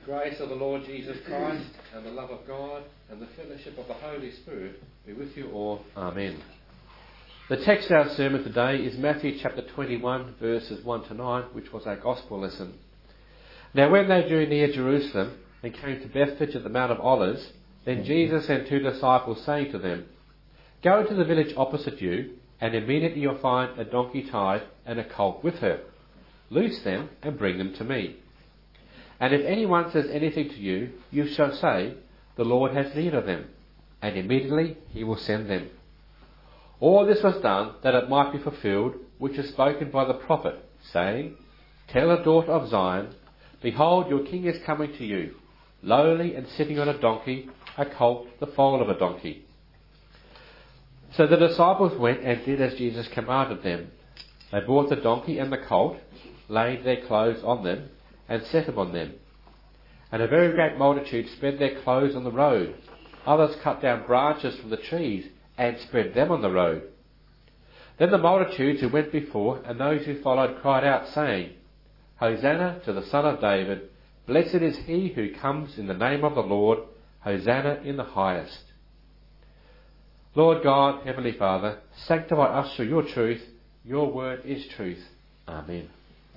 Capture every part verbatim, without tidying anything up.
grace of the Lord Jesus Christ and the love of God and the fellowship of the Holy Spirit be with you all. Amen. The text of our sermon today is Matthew chapter twenty-one verses one to nine, which was our gospel lesson. Now when they drew near Jerusalem and came to Bethphage at the Mount of Olives, then Jesus sent two disciples, saying to them, Go into the village opposite you, and immediately you'll find a donkey tied and a colt with her. Loose them and bring them to me. And if anyone says anything to you, you shall say, The Lord has need of them, and immediately he will send them. All this was done that it might be fulfilled, which is spoken by the prophet, saying, Tell the daughter of Zion, Behold, your king is coming to you, lowly and sitting on a donkey, a colt, the foal of a donkey. So the disciples went and did as Jesus commanded them. They brought the donkey and the colt, laid their clothes on them, and set him on them. And a very great multitude spread their clothes on the road. Others cut down branches from the trees and spread them on the road. Then the multitudes who went before and those who followed cried out, saying, Hosanna to the Son of David, Blessed is he who comes in the name of the Lord, Hosanna in the highest. Lord God, Heavenly Father, sanctify us through your truth. Your word is truth. Amen.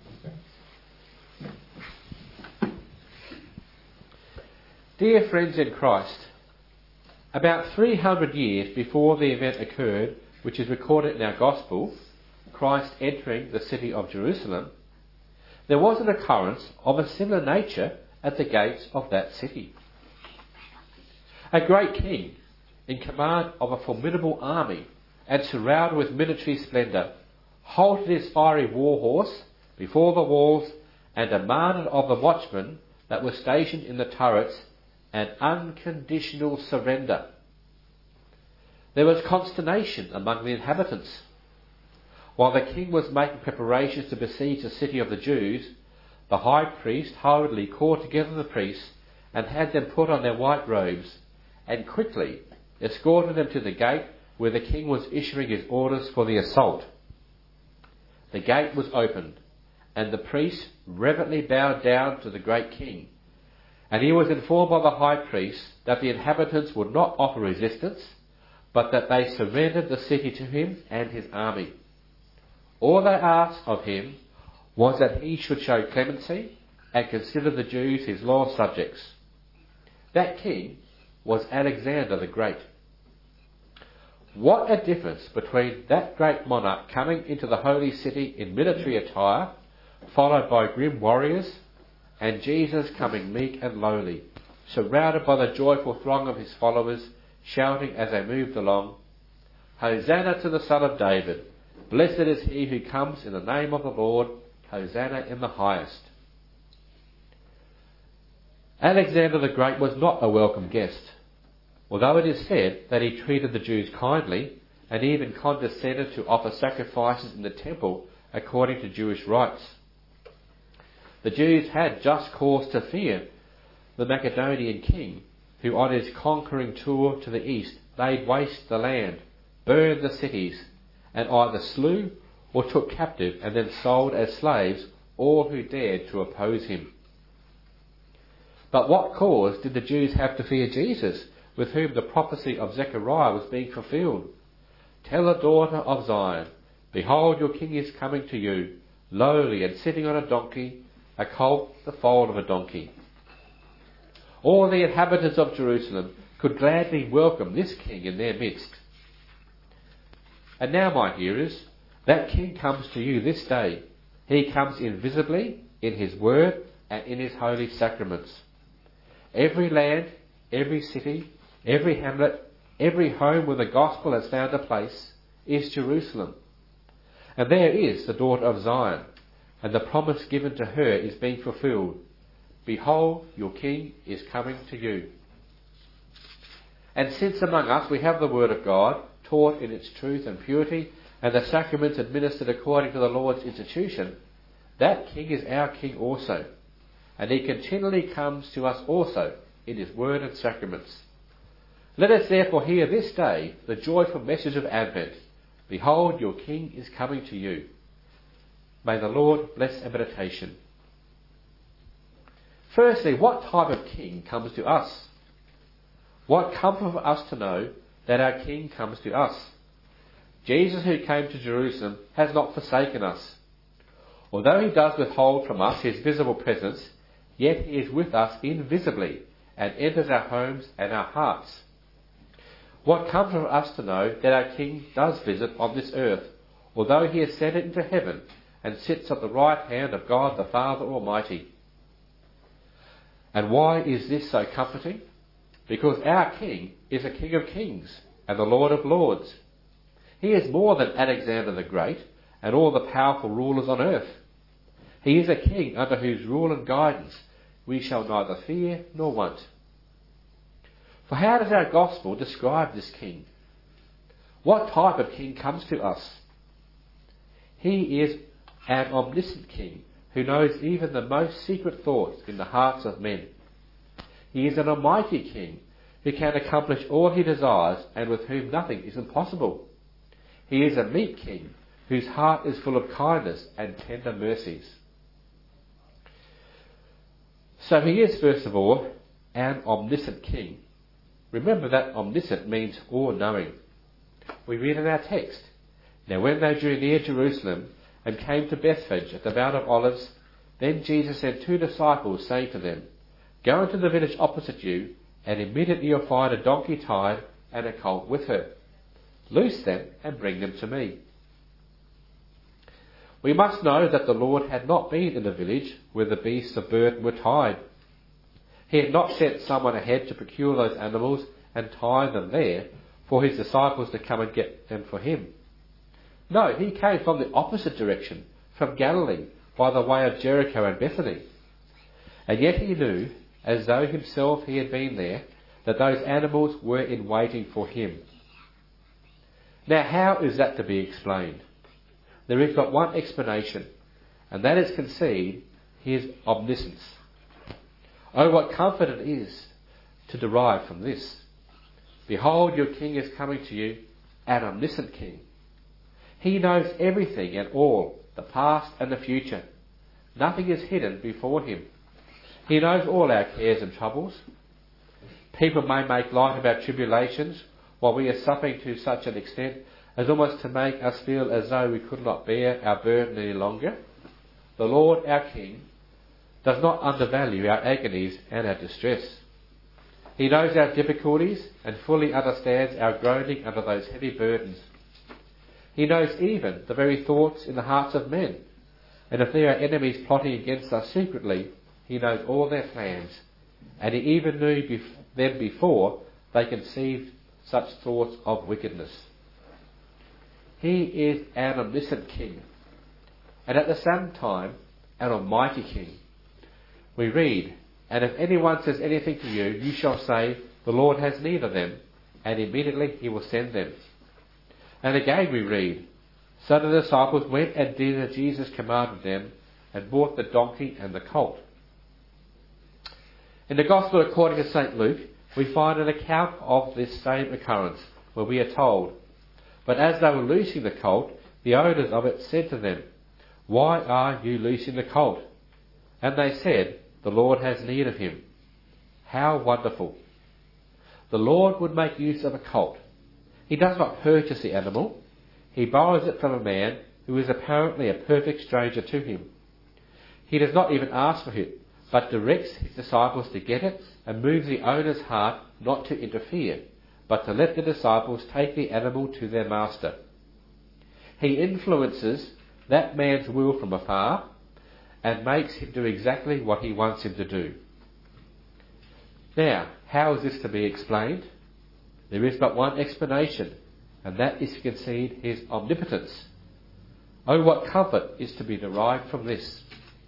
Dear friends in Christ, about three hundred years before the event occurred, which is recorded in our Gospel, Christ entering the city of Jerusalem, there was an occurrence of a similar nature at the gates of that city. A great king, in command of a formidable army and surrounded with military splendour, halted his fiery war horse before the walls and demanded of the watchmen that were stationed in the turrets an unconditional surrender. There was consternation among the inhabitants. While the king was making preparations to besiege the city of the Jews, the high priest hurriedly called together the priests and had them put on their white robes, and quickly escorted them to the gate where the king was issuing his orders for the assault. The gate was opened, and the priests reverently bowed down to the great king. And he was informed by the high priest that the inhabitants would not offer resistance, but that they surrendered the city to him and his army. All they asked of him was that he should show clemency and consider the Jews his loyal subjects. That king was Alexander the Great. What a difference between that great monarch coming into the holy city in military attire, followed by grim warriors, and Jesus coming meek and lowly, surrounded by the joyful throng of his followers, shouting as they moved along, Hosanna to the Son of David, blessed is he who comes in the name of the Lord, Hosanna in the highest. Alexander the Great was not a welcome guest, although it is said that he treated the Jews kindly and even condescended to offer sacrifices in the temple according to Jewish rites. The Jews had just cause to fear the Macedonian king, who on his conquering tour to the east laid waste the land, burned the cities, and either slew or took captive and then sold as slaves all who dared to oppose him. But what cause did the Jews have to fear Jesus, with whom the prophecy of Zechariah was being fulfilled? Tell the daughter of Zion, Behold, your king is coming to you, lowly and sitting on a donkey, a colt, the foal of a donkey. All the inhabitants of Jerusalem could gladly welcome this king in their midst. And now, my hearers, that king comes to you this day. He comes invisibly in his word and in his holy sacraments. Every land, every city, every hamlet, every home where the gospel has found a place is Jerusalem. And there is the daughter of Zion, and the promise given to her is being fulfilled. Behold, your king is coming to you. And since among us we have the word of God, taught in its truth and purity, and the sacraments administered according to the Lord's institution, that king is our king also, and he continually comes to us also in his word and sacraments. Let us therefore hear this day the joyful message of Advent. Behold, your king is coming to you. May the Lord bless our meditation. Firstly, what type of king comes to us? What comfort for us to know that our king comes to us. Jesus, who came to Jerusalem, has not forsaken us. Although he does withhold from us his visible presence, yet he is with us invisibly and enters our homes and our hearts. What comfort for us to know that our King does visit on this earth, although he ascended into heaven and sits at the right hand of God the Father Almighty. And why is this so comforting? Because our King is a King of kings and the Lord of lords. He is more than Alexander the Great and all the powerful rulers on earth. He is a king under whose rule and guidance we shall neither fear nor want. For how does our gospel describe this king? What type of king comes to us? He is an omniscient king who knows even the most secret thoughts in the hearts of men. He is an almighty king who can accomplish all he desires and with whom nothing is impossible. He is a meek king whose heart is full of kindness and tender mercies. So he is, first of all, an omniscient king. Remember that omniscient means all-knowing. We read in our text, "Now when they drew near Jerusalem and came to Bethphage at the Mount of Olives, then Jesus sent two disciples, saying to them, 'Go into the village opposite you, and immediately you'll find a donkey tied and a colt with her. Loose them and bring them to me.'" We must know that the Lord had not been in the village where the beasts of burden were tied. He had not sent someone ahead to procure those animals and tie them there for his disciples to come and get them for him. No, he came from the opposite direction, from Galilee, by the way of Jericho and Bethany. And yet he knew, as though himself he had been there, that those animals were in waiting for him. Now how is that to be explained? There is but one explanation, and that is conceived his omniscience. Oh, what comfort it is to derive from this. Behold, your king is coming to you, an omniscient king. He knows everything and all, the past and the future. Nothing is hidden before him. He knows all our cares and troubles. People may make light of our tribulations while we are suffering to such an extent as almost to make us feel as though we could not bear our burden any longer. The Lord, our King, does not undervalue our agonies and our distress. He knows our difficulties and fully understands our groaning under those heavy burdens. He knows even the very thoughts in the hearts of men, and if there are enemies plotting against us secretly, he knows all their plans, and he even knew bef- them before they conceived such thoughts of wickedness. He is an omniscient king, and at the same time, an almighty king. We read, "And if anyone says anything to you, you shall say, 'The Lord has need of them,' and immediately he will send them." And again we read, "So the disciples went and did as Jesus commanded them, and brought the donkey and the colt." In the Gospel according to Saint Luke, we find an account of this same occurrence, where we are told, "But as they were loosing the colt, the owners of it said to them, 'Why are you loosing the colt?' And they said, 'The Lord has need of him.'" How wonderful! The Lord would make use of a colt. He does not purchase the animal. He borrows it from a man who is apparently a perfect stranger to him. He does not even ask for it, but directs his disciples to get it and moves the owner's heart not to interfere, but to let the disciples take the animal to their master. He influences that man's will from afar and makes him do exactly what he wants him to do. Now, how is this to be explained? There is but one explanation, and that is to concede his omnipotence. Oh, what comfort is to be derived from this.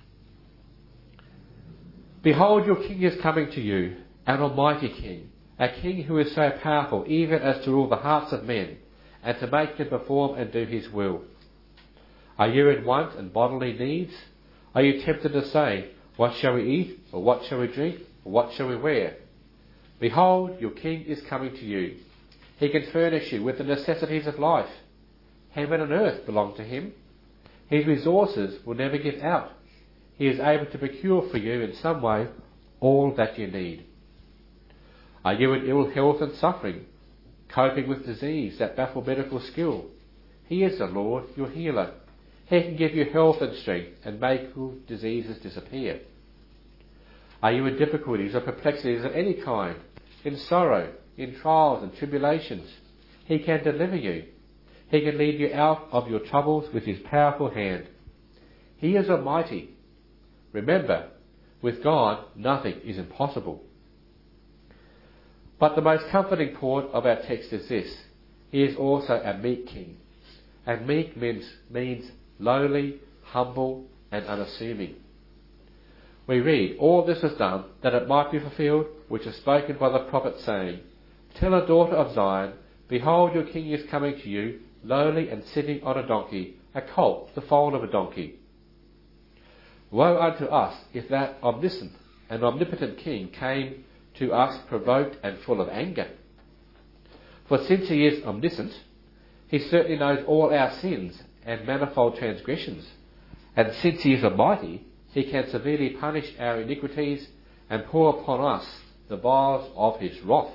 "Behold, your king is coming to you, an almighty king, a king who is so powerful even as to rule the hearts of men, and to make them perform and do his will." Are you in want and bodily needs? Are you tempted to say, "What shall we eat? Or what shall we drink? Or what shall we wear?" Behold, your king is coming to you. He can furnish you with the necessities of life. Heaven and earth belong to him. His resources will never give out. He is able to procure for you in some way all that you need. Are you in ill health and suffering, coping with disease that baffle medical skill? He is the Lord, your healer. He can give you health and strength and make diseases disappear. Are you in difficulties or perplexities of any kind, in sorrow, in trials and tribulations? He can deliver you. He can lead you out of your troubles with his powerful hand. He is almighty. Remember, with God nothing is impossible. But the most comforting part of our text is this: he is also a meek king. And meek means, means lowly, humble and unassuming. We read, all this was done that it might be fulfilled which is spoken by the prophet, saying, Tell a daughter of Zion, behold, your king is coming to you, lowly and sitting on a donkey, a colt, the foal of a donkey. Woe unto us if that omniscient and omnipotent king came to us provoked and full of anger. For since he is omniscient, he certainly knows all our sins and manifold transgressions. And since he is almighty, he can severely punish our iniquities and pour upon us the vials of his wrath.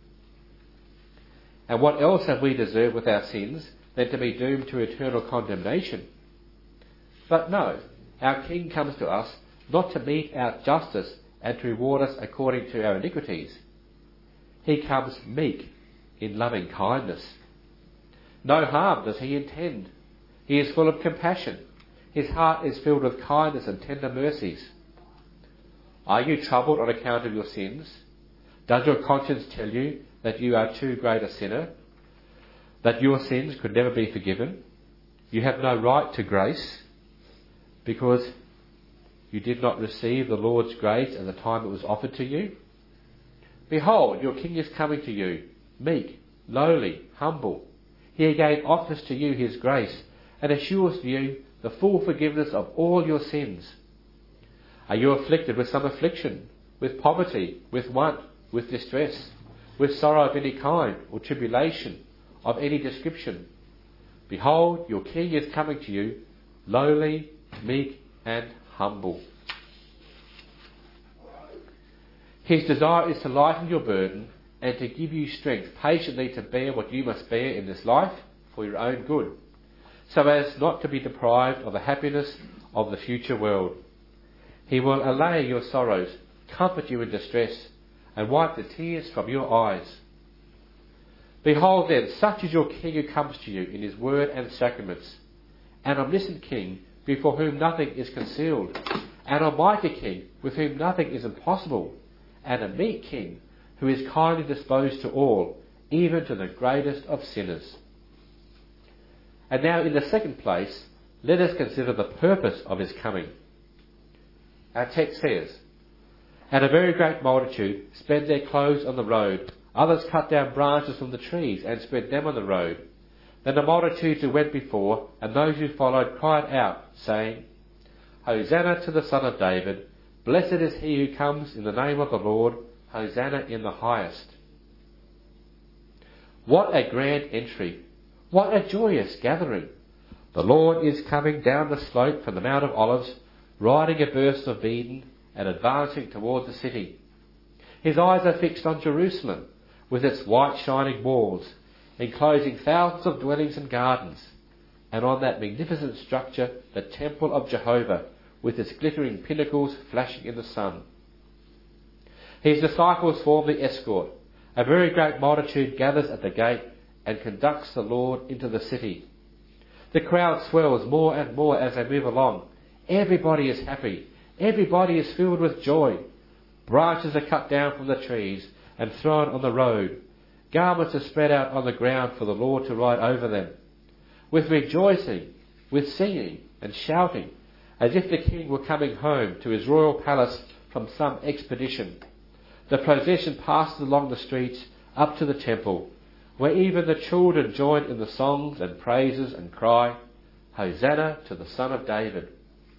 And what else have we deserved with our sins than to be doomed to eternal condemnation? But no, our King comes to us not to mete out justice and to reward us according to our iniquities. He comes meek in loving kindness. No harm does he intend. He is full of compassion. His heart is filled with kindness and tender mercies. Are you troubled on account of your sins? Does your conscience tell you that you are too great a sinner, that your sins could never be forgiven? You have no right to grace because you did not receive the Lord's grace at the time it was offered to you? Behold, your King is coming to you, meek, lowly, humble. He again offers to you his grace and assures you the full forgiveness of all your sins. Are you afflicted with some affliction, with poverty, with want, with distress, with sorrow of any kind, or tribulation of any description? Behold, your King is coming to you, lowly, meek, and humble. His desire is to lighten your burden and to give you strength patiently to bear what you must bear in this life for your own good, so as not to be deprived of the happiness of the future world. He will allay your sorrows, comfort you in distress, and wipe the tears from your eyes. Behold then, such is your King who comes to you in his word and sacraments, an omniscient King before whom nothing is concealed, an almighty King with whom nothing is impossible, and a meek King who is kindly disposed to all, even to the greatest of sinners. And now in the second place, let us consider the purpose of his coming. Our text says, And a very great multitude spread their clothes on the road. Others cut down branches from the trees and spread them on the road. Then the multitudes who went before and those who followed cried out, saying, Hosanna to the Son of David. Blessed is he who comes in the name of the Lord. Hosanna in the highest. What a grand entry. What a joyous gathering. The Lord is coming down the slope from the Mount of Olives, riding a burst of Eden and advancing toward the city. His eyes are fixed on Jerusalem, with its white shining walls, enclosing thousands of dwellings and gardens, and on that magnificent structure, the temple of Jehovah, with its glittering pinnacles flashing in the sun. His disciples form the escort. A very great multitude gathers at the gate and conducts the Lord into the city. The crowd swells more and more as they move along. Everybody is happy. Everybody is filled with joy. Branches are cut down from the trees and thrown on the road. Garments are spread out on the ground for the Lord to ride over them. With rejoicing, with singing and shouting, as if the King were coming home to his royal palace from some expedition, the procession passes along the streets up to the temple, where even the children join in the songs and praises and cry, Hosanna to the Son of David.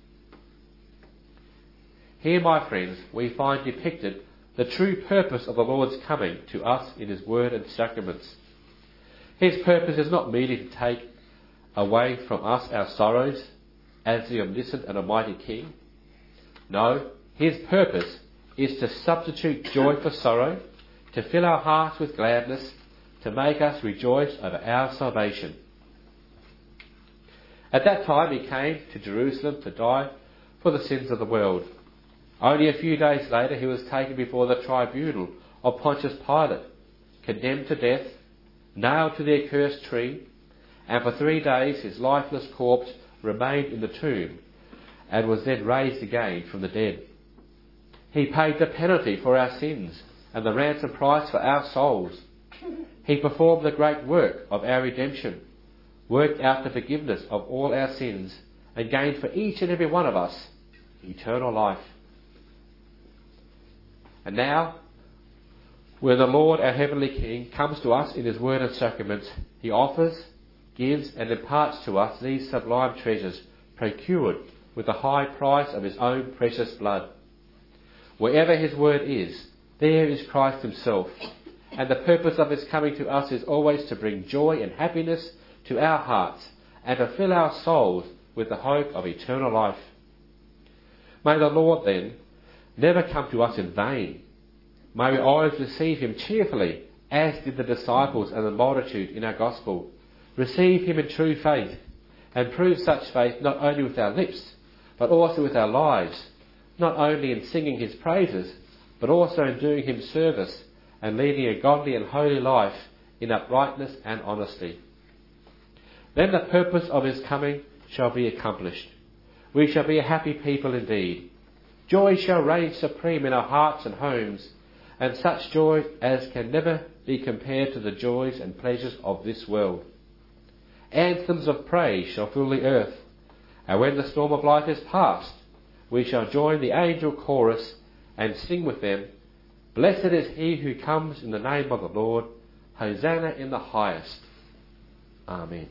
Here, my friends, we find depicted the true purpose of the Lord's coming to us in his word and sacraments. His purpose is not merely to take away from us our sorrows as the omniscient and almighty King. No, his purpose is to substitute joy for sorrow, to fill our hearts with gladness, to make us rejoice over our salvation. At that time he came to Jerusalem to die for the sins of the world. Only a few days later he was taken before the tribunal of Pontius Pilate, condemned to death, nailed to the accursed tree, and for three days his lifeless corpse remained in the tomb and was then raised again from the dead. He paid the penalty for our sins and the ransom price for our souls. He performed the great work of our redemption, worked out the forgiveness of all our sins, and gained for each and every one of us eternal life. And now, when the Lord, our Heavenly King, comes to us in His Word and Sacraments, He offers, gives and imparts to us these sublime treasures, procured with the high price of His own precious blood. Wherever His Word is, there is Christ Himself, and the purpose of His coming to us is always to bring joy and happiness to our hearts and to fill our souls with the hope of eternal life. May the Lord, then, never come to us in vain. May we always receive Him cheerfully, as did the disciples and the multitude in our Gospel. Receive Him in true faith, and prove such faith not only with our lips, but also with our lives, not only in singing His praises, but also in doing Him service and leading a godly and holy life in uprightness and honesty. Then the purpose of His coming shall be accomplished. We shall be a happy people indeed. Joy shall reign supreme in our hearts and homes, and such joy as can never be compared to the joys and pleasures of this world. Anthems of praise shall fill the earth, and when the storm of life is past, we shall join the angel chorus and sing with them, "Blessed is he who comes in the name of the Lord, Hosanna in the highest." Amen.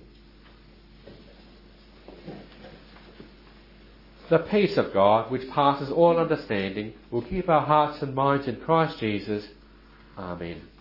The peace of God, which passes all understanding, will keep our hearts and minds in Christ Jesus. Amen.